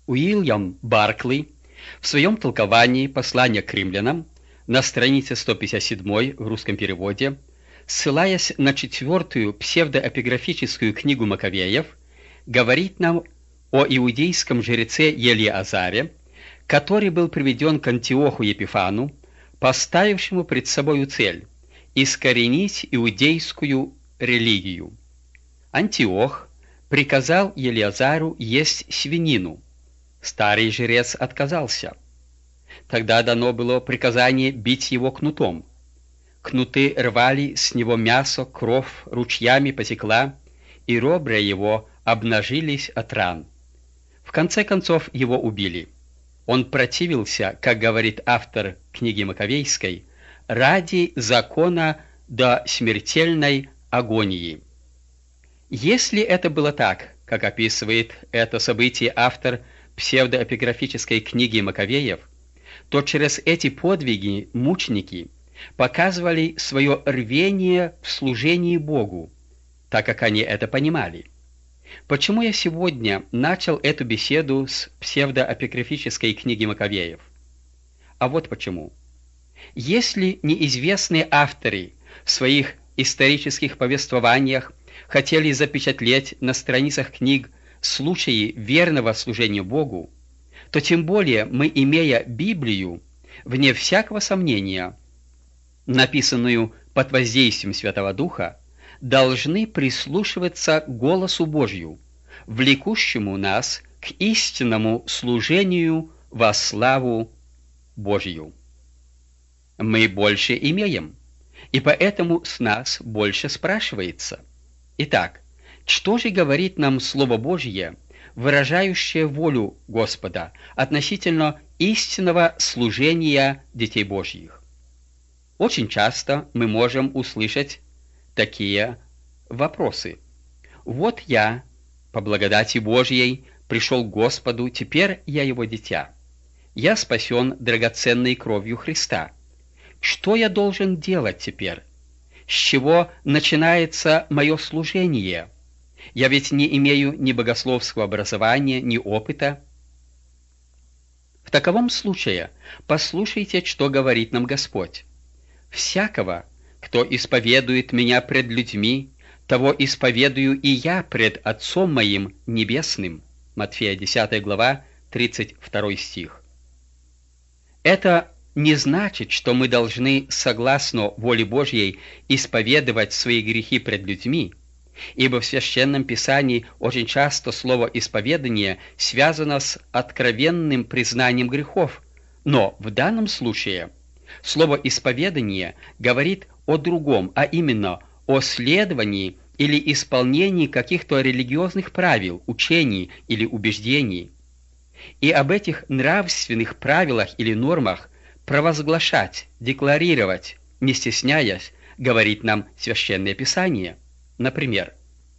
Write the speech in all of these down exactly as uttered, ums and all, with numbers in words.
Уильям Баркли в своем толковании послания к римлянам на странице сто пятьдесят семь в русском переводе, ссылаясь на четвертую псевдоэпиграфическую книгу Маковеев, говорит нам о иудейском жреце Елиазаре, который был приведен к Антиоху Епифану, поставившему пред собою цель искоренить иудейскую религию. Антиох приказал Елиазару есть свинину. Старый жрец отказался. Тогда дано было приказание бить его кнутом. Кнуты рвали с него мясо, кровь ручьями потекла, и ребра его обнажились от ран. В конце концов его убили. Он противился, как говорит автор книги Маковейской, ради закона до смертельной агонии. Если это было так, как описывает это событие автор псевдоэпиграфической книги Маковеев, то через эти подвиги мученики показывали свое рвение в служении Богу, так как они это понимали. Почему я сегодня начал эту беседу с псевдоэпиграфической книги Маковеев? А вот почему. Если неизвестные авторы в своих исторических повествованиях хотели запечатлеть на страницах книг случаи верного служения Богу, то тем более мы, имея Библию, вне всякого сомнения, написанную под воздействием Святого Духа, должны прислушиваться к голосу Божью, влекущему нас к истинному служению во славу Божью. Мы больше имеем, и поэтому с нас больше спрашивается. Итак, что же говорит нам Слово Божье, выражающее волю Господа относительно истинного служения детей Божьих? Очень часто мы можем услышать такие вопросы. Вот я, по благодати Божьей, пришел к Господу, теперь я его дитя. Я спасен драгоценной кровью Христа. Что я должен делать теперь? С чего начинается мое служение? Я ведь не имею ни богословского образования, ни опыта. В таковом случае послушайте, что говорит нам Господь. «Всякого, кто исповедует меня пред людьми, того исповедую и я пред Отцом моим Небесным». Матфея десятая глава, тридцать второй стих. Это не значит, что мы должны, согласно воле Божьей, исповедовать свои грехи пред людьми, ибо в Священном Писании очень часто слово «исповедание» связано с откровенным признанием грехов, но в данном случае слово «исповедание» говорит о другом, а именно о следовании или исполнении каких-то религиозных правил, учений или убеждений. И об этих нравственных правилах или нормах провозглашать, декларировать, не стесняясь, говорит нам Священное Писание. Например,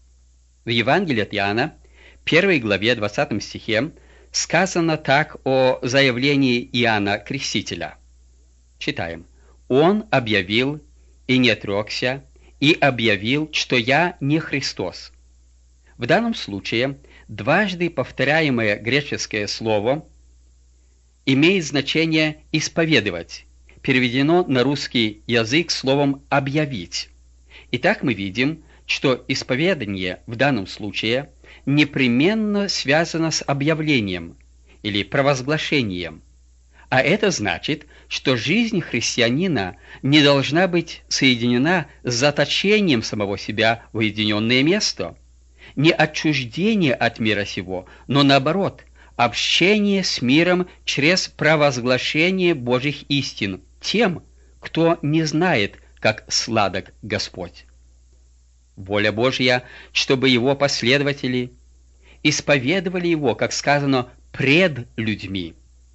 в Евангелии от Иоанна, первой главе, двадцатом стихе, сказано так о заявлении Иоанна Крестителя. Читаем. «Он объявил и не отрекся, и объявил, что я не Христос». В данном случае дважды повторяемое греческое слово имеет значение «исповедовать», переведено на русский язык словом «объявить». Итак, мы видим, что исповедание в данном случае непременно связано с объявлением или провозглашением. А это значит, что жизнь христианина не должна быть соединена с заточением самого себя в уединенное место, не отчуждение от мира сего, но наоборот, общение с миром через провозглашение Божьих истин тем, кто не знает, как сладок Господь. Воля Божья, чтобы его последователи исповедовали его, как сказано, пред людьми.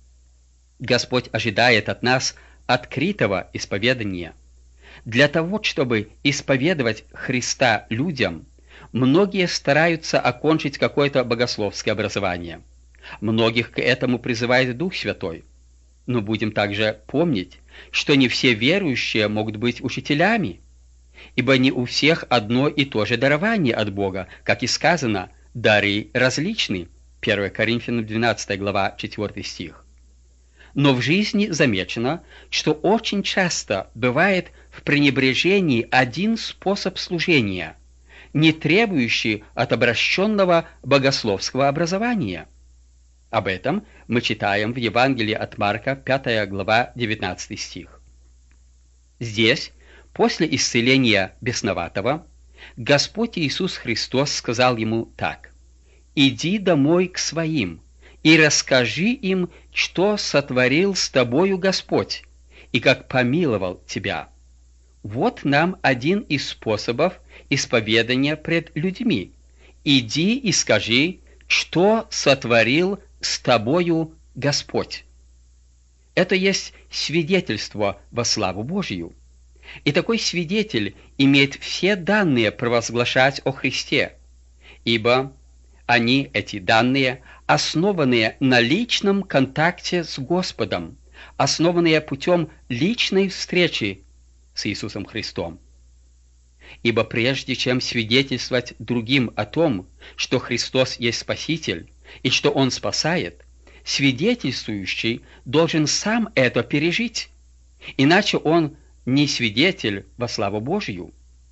Господь ожидает от нас открытого исповедания. Для того, чтобы исповедовать Христа людям, многие стараются окончить какое-то богословское образование. Многих к этому призывает Дух Святой. Но будем также помнить, что не все верующие могут быть учителями, ибо не у всех одно и то же дарование от Бога, как и сказано, дары различны. первое Коринфянам двенадцатая глава, четвёртый стих. Но в жизни замечено, что очень часто бывает в пренебрежении один способ служения, не требующий от обращенного богословского образования. Об этом мы читаем в Евангелии от Марка, пятая глава, девятнадцатый стих. Здесь, после исцеления бесноватого, Господь Иисус Христос сказал ему так: «Иди домой к своим и расскажи им, что сотворил с тобою Господь, и как помиловал тебя». Вот нам один из способов исповедания пред людьми. Иди и скажи, что сотворил с тобою Господь. Это есть свидетельство во славу Божию. И такой свидетель имеет все данные провозглашать о Христе, ибо они, эти данные, основанные на личном контакте с Господом, основанные путем личной встречи с Иисусом Христом. Ибо прежде чем свидетельствовать другим о том, что Христос есть Спаситель и что Он спасает, свидетельствующий должен сам это пережить, иначе он не свидетель во славу Божию.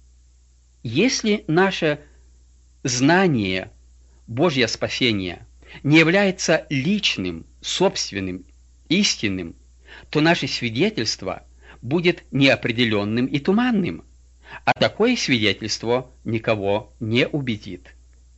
Если наше знание Божье спасение не является личным, собственным, истинным, то наше свидетельство будет неопределенным и туманным, а такое свидетельство никого не убедит.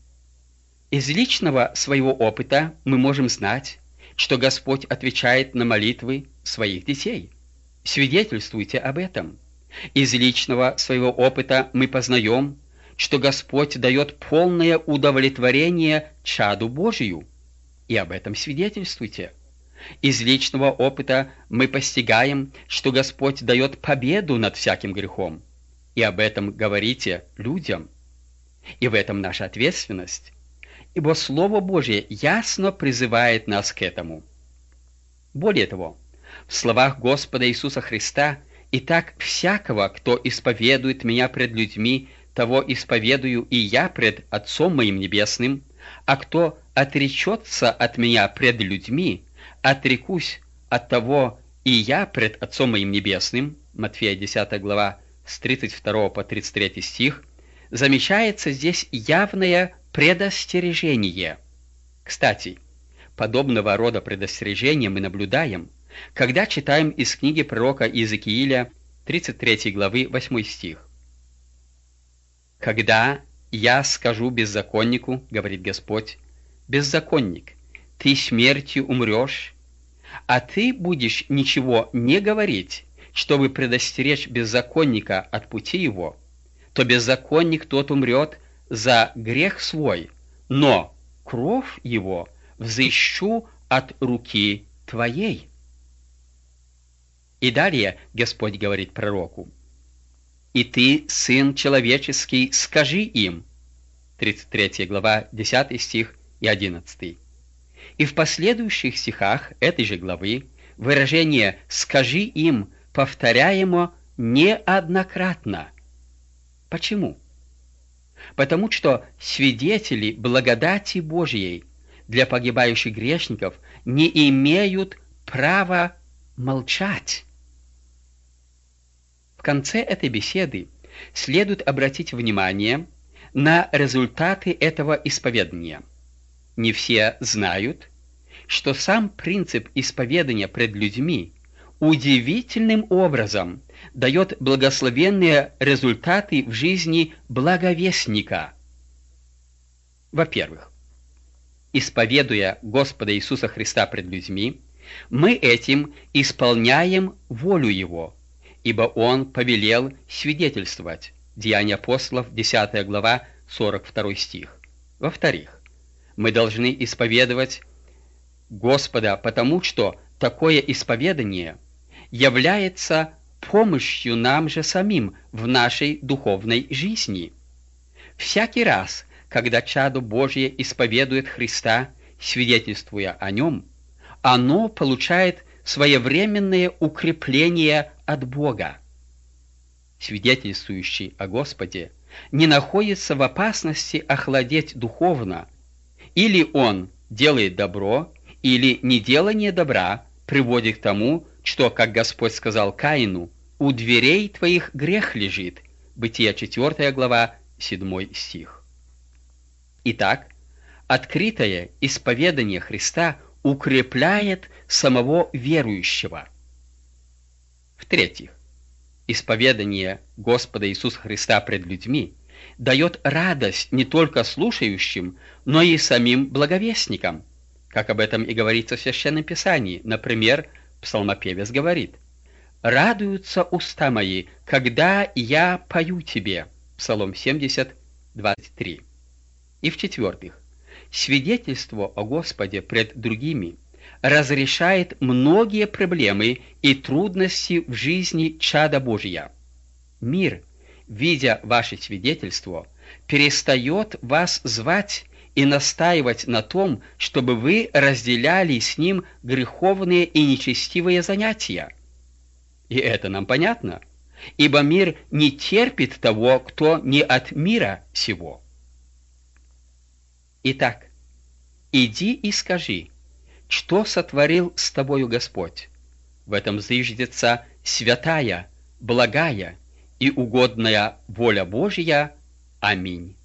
Из личного своего опыта мы можем знать, что Господь отвечает на молитвы своих детей. Свидетельствуйте об этом. Из личного своего опыта мы познаем, что Господь дает полное удовлетворение чаду Божию, и об этом свидетельствуйте. Из личного опыта мы постигаем, что Господь дает победу над всяким грехом, и об этом говорите людям. И в этом наша ответственность, ибо Слово Божие ясно призывает нас к этому. Более того, в словах Господа Иисуса Христа: «Итак, всякого, кто исповедует Меня пред людьми, того исповедую и Я пред Отцом Моим Небесным, а кто отречется от Меня пред людьми, отрекусь от того и Я пред Отцом Моим Небесным». Матфея десятая глава, с тридцать второго по тридцать третий стих, замечается здесь явное предостережение. Кстати, подобного рода предостережения мы наблюдаем, когда читаем из книги пророка Иезекииля тридцать третьей главы, восьмой стих. «Когда я скажу беззаконнику, — говорит Господь, — беззаконник, ты смертью умрешь, а ты будешь ничего не говорить, чтобы предостеречь беззаконника от пути его, то беззаконник тот умрет за грех свой, но кровь его взыщу от руки твоей». И далее Господь говорит пророку: «И ты, сын человеческий, скажи им». тридцать третья глава, десятый стих и одиннадцатый. И в последующих стихах этой же главы выражение «скажи им» повторяемо неоднократно. Почему? Потому что свидетели благодати Божьей для погибающих грешников не имеют права молчать. В конце этой беседы следует обратить внимание на результаты этого исповедания. Не все знают, что сам принцип исповедания пред людьми удивительным образом дает благословенные результаты в жизни благовестника. Во-первых, исповедуя Господа Иисуса Христа пред людьми, мы этим исполняем волю Его, ибо Он повелел свидетельствовать. Деяния апостолов, десятая глава, сорок второй стих. Во-вторых, мы должны исповедовать Господа, потому что такое исповедание является помощью нам же самим в нашей духовной жизни. Всякий раз, когда чадо Божье исповедует Христа, свидетельствуя о Нем, оно получает своевременное укрепление от Бога. Свидетельствующий о Господе не находится в опасности охладеть духовно, или он делает добро или неделание добра приводит к тому, что, как Господь сказал Каину, «У дверей твоих грех лежит». Бытие четвёртая глава, седьмой стих. Итак, открытое исповедание Христа укрепляет самого верующего. В-третьих, исповедание Господа Иисуса Христа пред людьми дает радость не только слушающим, но и самим благовестникам, как об этом и говорится в Священном Писании. Например, псалмопевец говорит: «Радуются уста мои, когда я пою тебе». Псалом семьдесят, двадцать три. И в-четвертых, свидетельство о Господе пред другими разрешает многие проблемы и трудности в жизни чада Божия. Мир, видя ваше свидетельство, перестает вас звать и настаивать на том, чтобы вы разделяли с ним греховные и нечестивые занятия. И это нам понятно, ибо мир не терпит того, кто не от мира сего. Итак, иди и скажи, что сотворил с тобою Господь. В этом зиждется святая, благая и угодная воля Божья. Аминь.